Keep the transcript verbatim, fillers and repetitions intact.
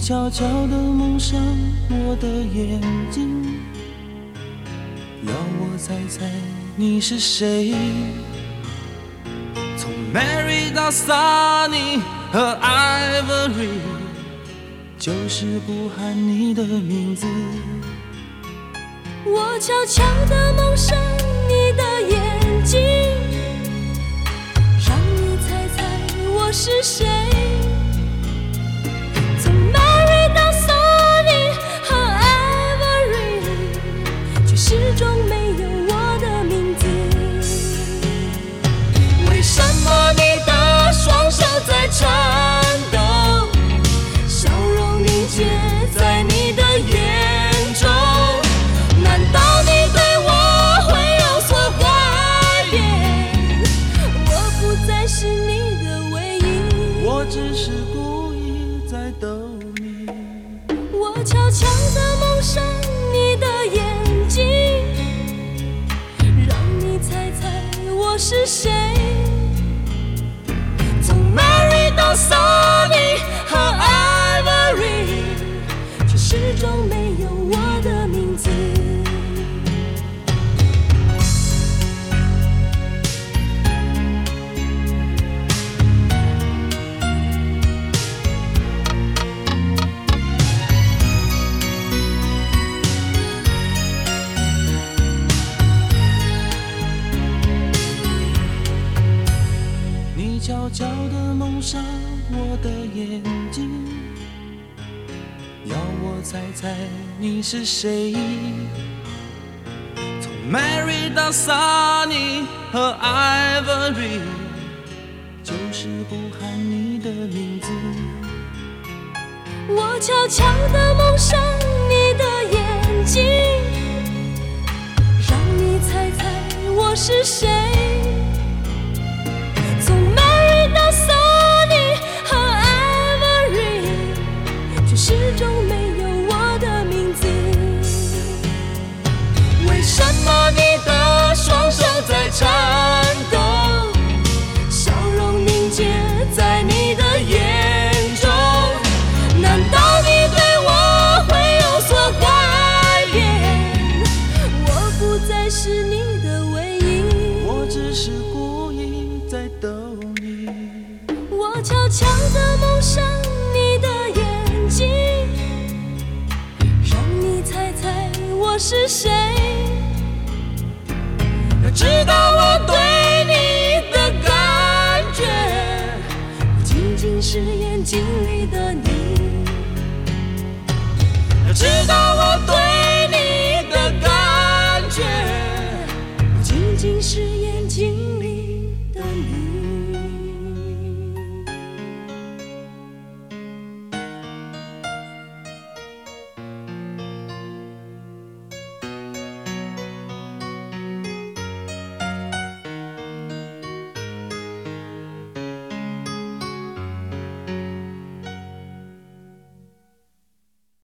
悄悄地蒙上我的眼睛，要我猜猜你是谁。从 Mary 到 Sunny 和 Ivory， 就是不喊你的名字。 我悄悄地蒙上你的眼睛，让你猜猜我是谁。从 Mary 到 Sunny 和 Ivory， 却始终没有我的名字。为什么你的双手在颤抖，笑容凝结在你的眼中？难道你对我会有所改变？我不再是你的唯一， 我只是故意在逗你。 我悄悄地蒙上你的眼睛，让你猜猜我是谁。从 Mary 到 Sunny 和 Ivory， 却始终没有我的名字。 你悄悄地蒙上我的眼睛，要我猜猜你是谁。从 Mary 到 Sunny 和 Ivory， 就是不喊你的名字。 我悄悄地蒙上你的眼睛，让你猜猜我是谁。从 Mary 到 Sunny 和 Ivory， 却始终没有我的名字。为什么你的双手在颤抖，笑容凝结在你的眼中？难道你对我会有所改变？我不再是你的唯一， 我只是故意在逗你。 我悄悄地蒙上你的眼睛，让你猜猜我是谁。要知道我对你的感觉，不仅仅是眼睛里的你。要知道我